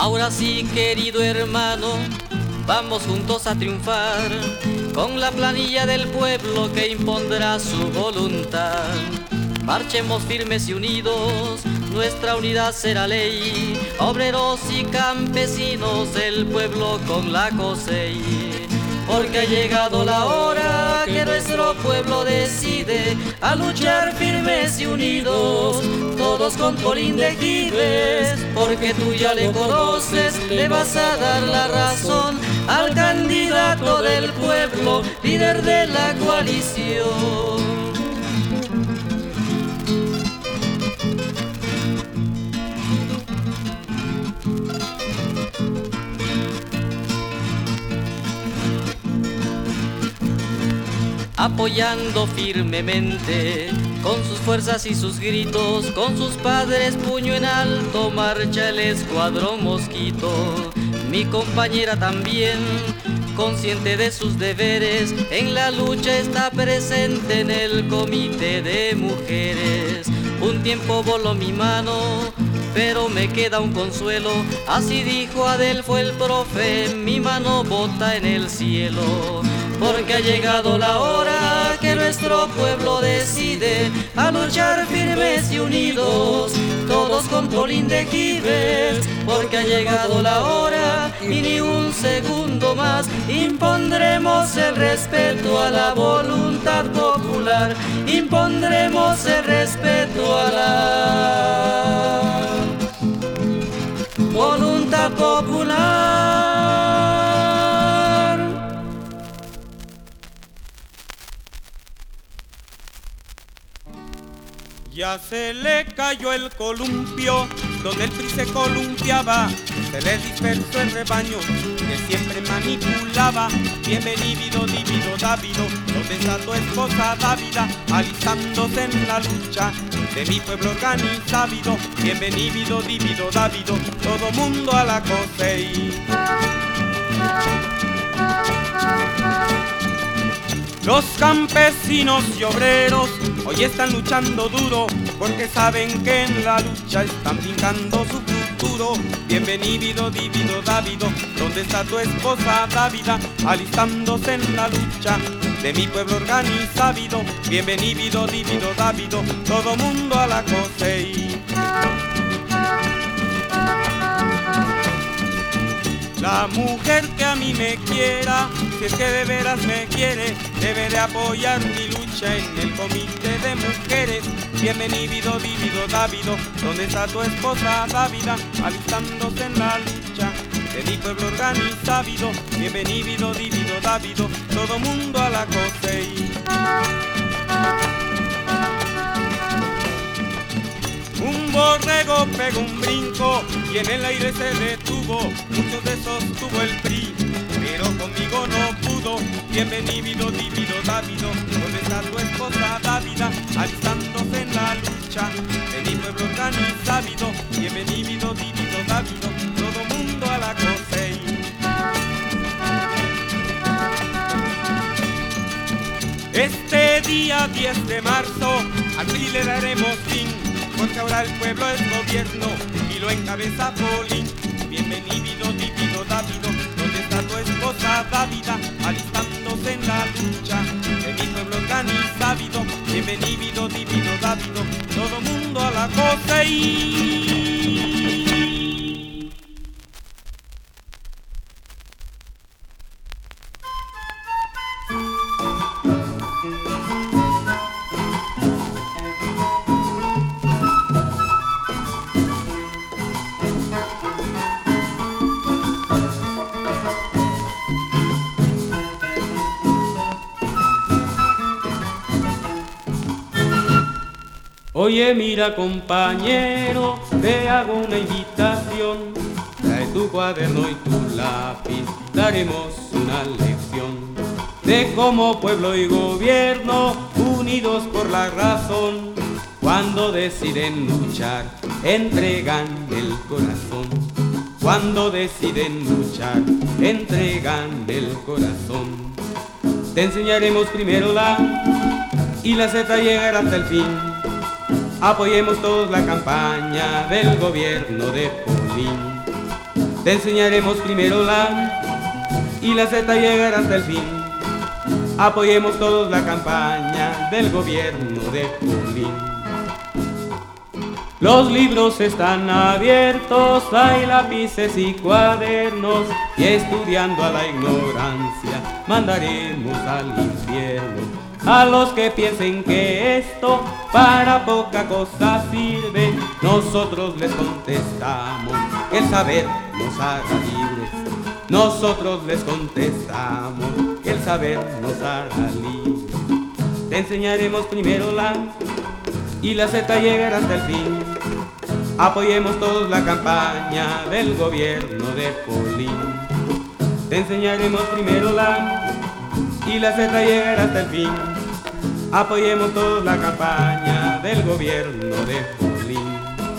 Ahora sí, querido hermano, vamos juntos a triunfar con la planilla del pueblo que impondrá su voluntad. Marchemos firmes y unidos, nuestra unidad será ley. Obreros y campesinos, el pueblo con la COSEI. Porque ha llegado la hora que nuestro pueblo decide a luchar firmes y unidos, todos con Polín de Gives. Porque tú ya le conoces, le vas a dar la razón al candidato del pueblo, líder de la coalición. Apoyando firmemente, con sus fuerzas y sus gritos, con sus padres puño en alto, marcha el escuadrón Mosquito. Mi compañera también, consciente de sus deberes, en la lucha está presente en el comité de mujeres. Un tiempo voló mi mano, pero me queda un consuelo, así dijo Adelfo el profe, mi mano bota en el cielo. Porque ha llegado la hora que nuestro pueblo decide a luchar firmes y unidos, todos con Polín de Gives. Porque ha llegado la hora y ni un segundo más impondremos el respeto a la voluntad popular. Impondremos el respeto a la voluntad popular. Ya se le cayó el columpio, donde el PRI se columpiaba, se le dispersó el rebaño que siempre manipulaba. Bienvenido, divido, Dávido, donde está tu esposa Dávida, alistándose en la lucha de mi pueblo organizado. Bienvenido, divido, Dávido, todo mundo a la COSEI. Los campesinos y obreros hoy están luchando duro, porque saben que en la lucha están fincando su futuro. Bienvenido, divido, Dávido, ¿dónde está tu esposa Dávida? Alistándose en la lucha de mi pueblo organizado. Bienvenido, divido, Dávido, todo mundo a la COSEI. La mujer que a mí me quiera, si es que de veras me quiere, debe de apoyar mi lucha en el comité de mujeres. Bienvenido, divido, Dávido, ¿dónde está tu esposa Dávida? Alistándose en la lucha de mi pueblo organizado. Bienvenido, divido, Dávido, todo mundo a la COSEI. Un borrego pegó un brinco y en el aire se detuvo. Muchos de esos tuvo el PRI, pero conmigo no pudo. Bienvenido, divido, Dávido, ¿dónde está tu esposa Dávida? Alistándose en la lucha de mi pueblo organizado. Bienvenido, divido, Dávido, todo mundo a la COSEI. Este día 10 de marzo al PRI le daremos fin, porque ahora el pueblo es gobierno y lo encabeza Polín. Bienvenido, divido, Dávido, ¿dónde está tu esposa Dávida? Alistándose en la lucha de mi pueblo organizado. Bienvenido, divido, Dávido, todo mundo a la COSEI. Oye, mira, compañero, te hago una invitación. Trae tu cuaderno y tu lápiz, daremos una lección de cómo pueblo y gobierno, unidos por la razón, cuando deciden luchar, entregan el corazón. Cuando deciden luchar, entregan el corazón. Te enseñaremos primero la y la Z llegará hasta el fin. Apoyemos todos la campaña del gobierno de Polín. Te enseñaremos primero la y la Z llegará hasta el fin. Apoyemos todos la campaña del gobierno de Polín. Los libros están abiertos, hay lápices y cuadernos, y estudiando a la ignorancia mandaremos al infierno. A los que piensen que esto para poca cosa sirve, nosotros les contestamos que el saber nos hará libres. Nosotros les contestamos que el saber nos hará libres. Te enseñaremos primero la y la Z llegará hasta el fin. Apoyemos todos la campaña del gobierno de Polín. Te enseñaremos primero la y la Z llegará hasta el fin. Apoyemos todos la campaña del gobierno de Polín.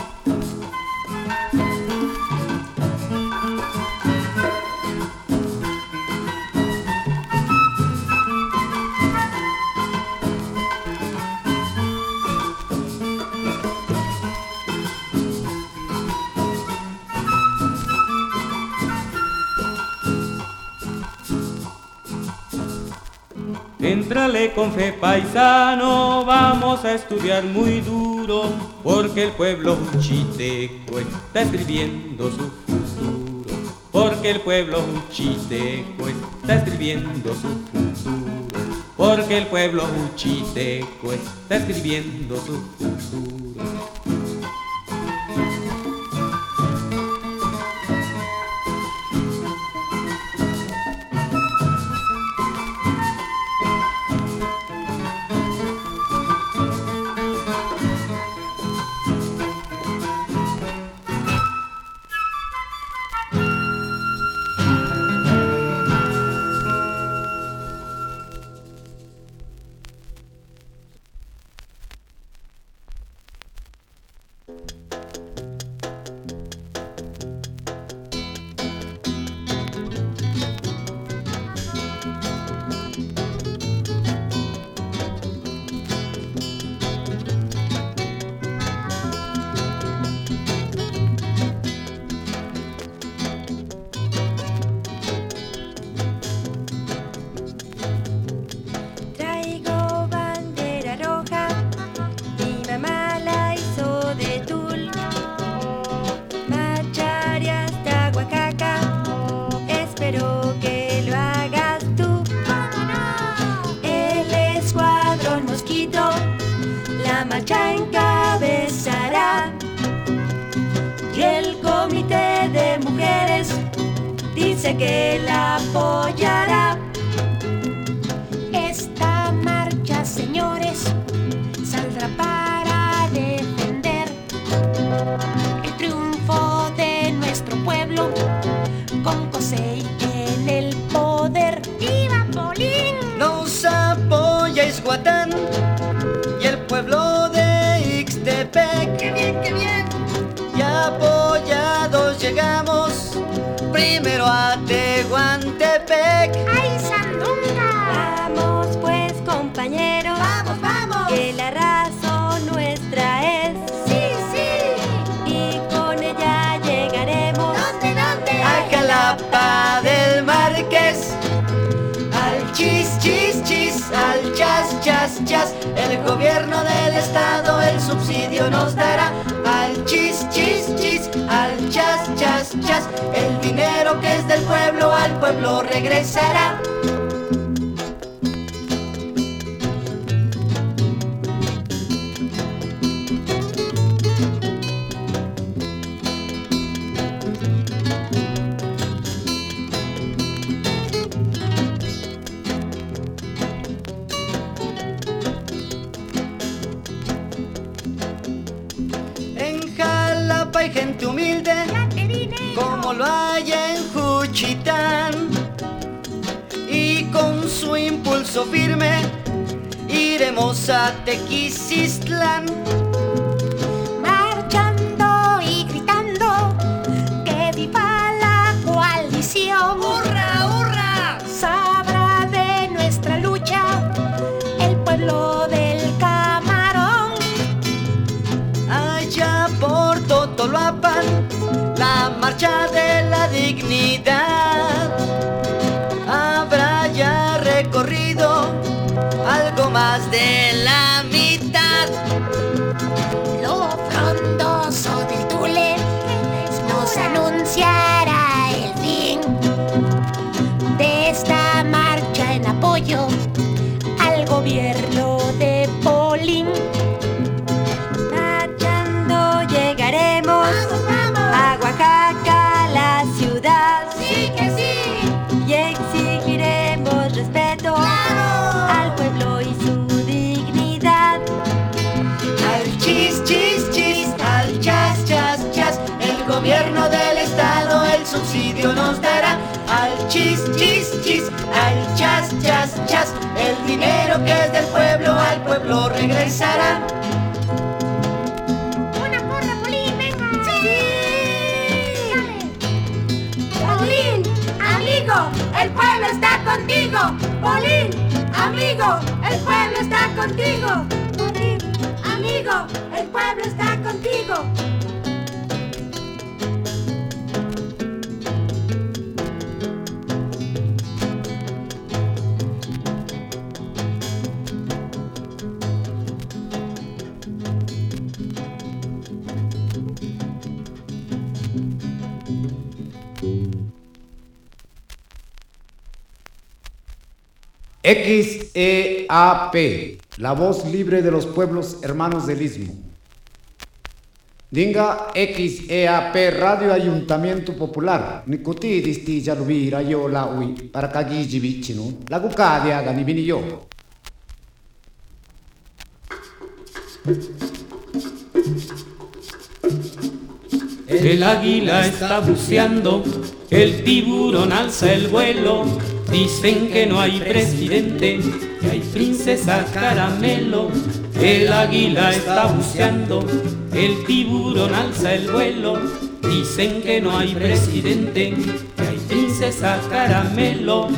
Entrale con fe, paisano, vamos a estudiar muy duro, porque el pueblo juchiteco está escribiendo su futuro. Porque el pueblo juchiteco está escribiendo su futuro. Porque el pueblo juchiteco está escribiendo su futuro. Que la apoyará. Esta marcha, señores, saldrá para defender el triunfo de nuestro pueblo con Cosey en el poder. ¡Viva Polín! Nos apoya Ixhuatán y el pueblo de Ixtepec. ¡Qué bien, qué bien! Y apoyados llegamos primero a Tehuantepec. ¡Ay, sandunga! Vamos pues, compañeros. ¡Vamos, vamos! Que la razón nuestra es. ¡Sí, sí! Y con ella llegaremos. ¿Dónde? A Jalapa del Marqués. Al chis, chis, chis, al chas, chas, chas. El gobierno del estado el subsidio nos dará. Al chis, chis, chis, al chas, chas, chas. El dinero que es del pueblo al pueblo regresará. Hay gente humilde, como lo hay en Juchitán, y con su impulso firme iremos a Tequisistlán. Marchando y gritando que viva la coalición. ¡Hurra, hurra! Sabrá de nuestra lucha el pueblo del Camarón. Allá por Totolapan, la marcha de la chas, chas, chas. El dinero que es del pueblo al pueblo regresará. Una porra, Polín, venga. ¡Sí! Dale. Polín, amigo, el pueblo está contigo. Polín, amigo, el pueblo está contigo. Polín, amigo, el pueblo está contigo. XEAP, la voz libre de los pueblos hermanos del Istmo. Dinga XEAP Radio Ayuntamiento Popular. Nikuti disti jalubira yo la ui para kagiji bichino. La gucadia ganibini yo. El águila está buceando, el tiburón alza el vuelo. Dicen que no hay presidente, que hay princesa caramelo. El águila está buceando, el tiburón alza el vuelo. Dicen que no hay presidente, que hay princesa caramelo.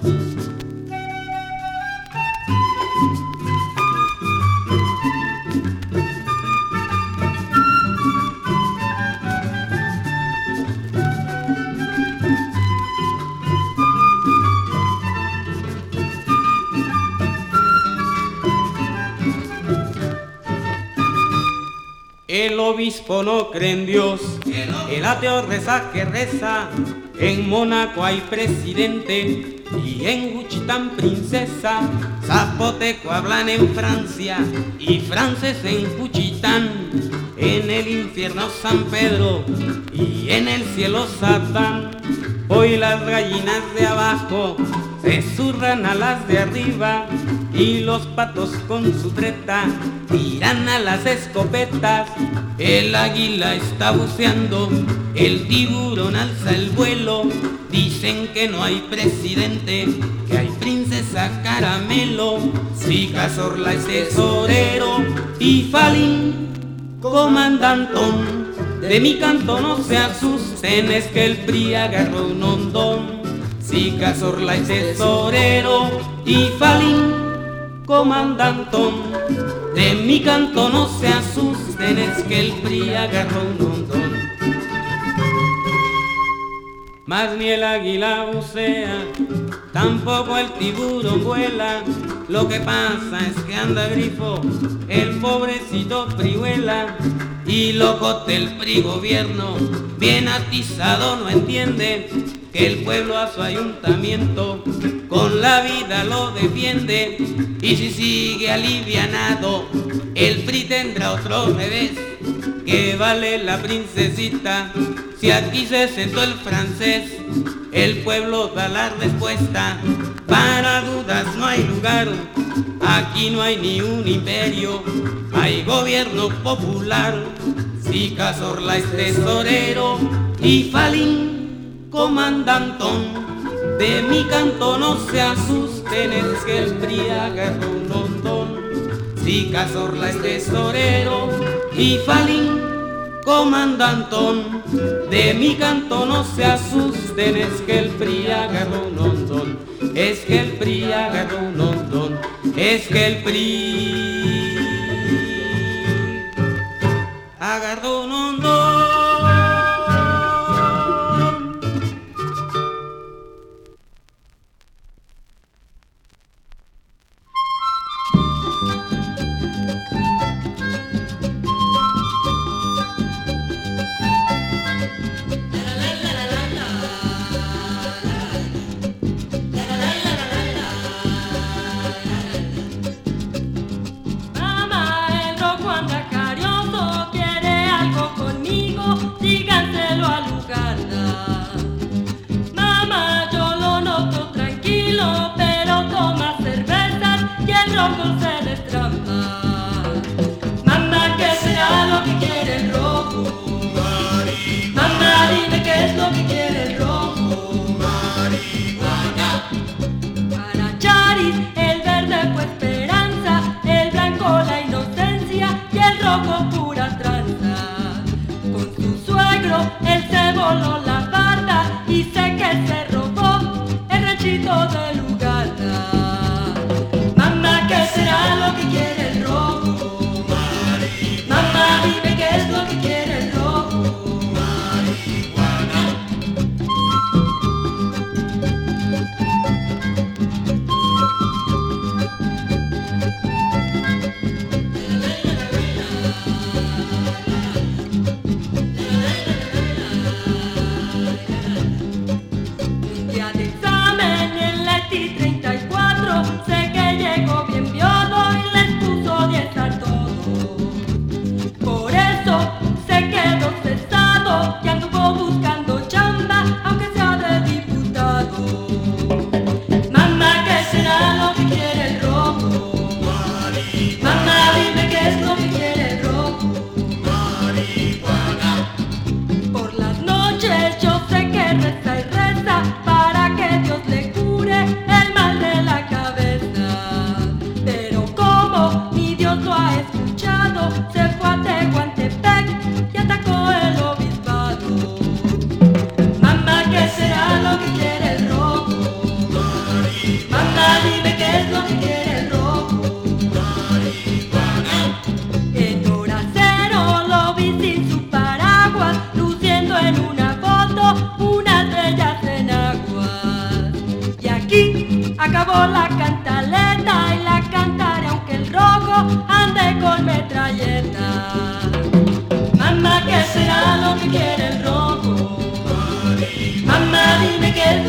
El obispo no cree en Dios, el ateo reza que reza. En Mónaco hay presidente y en Juchitán princesa. Zapoteco hablan en Francia y francés en Juchitán. En el infierno San Pedro y en el cielo Satán. Hoy las gallinas de abajo se zurran a las de arriba y los patos con su treta tiran a las escopetas. El águila está buceando, el tiburón alza el vuelo. Dicen que no hay presidente, que hay princesa caramelo. Si Cazorla es tesorero y Falín comandantón. De mi canto no se asusten, es que el PRI agarró un hondón. Si Cazorla es tesorero y Falín comandantón. De mi canto no se asusten, es que el PRI agarró un hondón. Mas ni el águila bucea, tampoco el tiburón vuela. Lo que pasa es que anda grifo el pobrecito Prihuela. Y locote el PRI gobierno, bien atizado, no entiende que el pueblo a su ayuntamiento con la vida lo defiende. Y si sigue alivianado, el PRI tendrá otro revés. Que vale la princesita si aquí se sentó el francés. El pueblo da la respuesta, para dudas no hay lugar. Aquí no hay ni un imperio, hay gobierno popular. Si Cazorla es tesorero y Falín comandantón. De mi canto no se asusten, es que el PRI agarró un hondón. Si Cazorla es tesorero y Falín comandantón. De mi canto no se asusten, es que el PRI agarró un hondón. Es que el PRI agarró un hondón. Es que el PRI agarró un hondón. Mamá, el rojo anda carioso, quiere algo con día de examen en la ETI 34, sé que llegó bien viodo y les puso 10 a todo. Por eso se quedó cesado y anduvo buscando chamba, aunque sea de diputado. Mamá, ¿qué será lo que quiere el rojo? Mamá, dime qué es lo que quiere el rojo. Por las noches yo sé que reza y reza para que Dios le cure el mal de la cabeza. Pero como ni Dios lo ha escuchado, se fue a Tehuantepec y atacó el obispado. Mamá, ¿qué será lo que quiere el rojo? Mamá, dime qué es lo que quiere el rojo. En hora cero lo vi sin su paraguas, luciendo en una foto unas bellas enaguas. Y aquí acabó la cantaleta y la cantaré aunque el rojo ande con metralleta. Mamá, ¿qué será lo que quiere el rojo? Mamá, dime qué es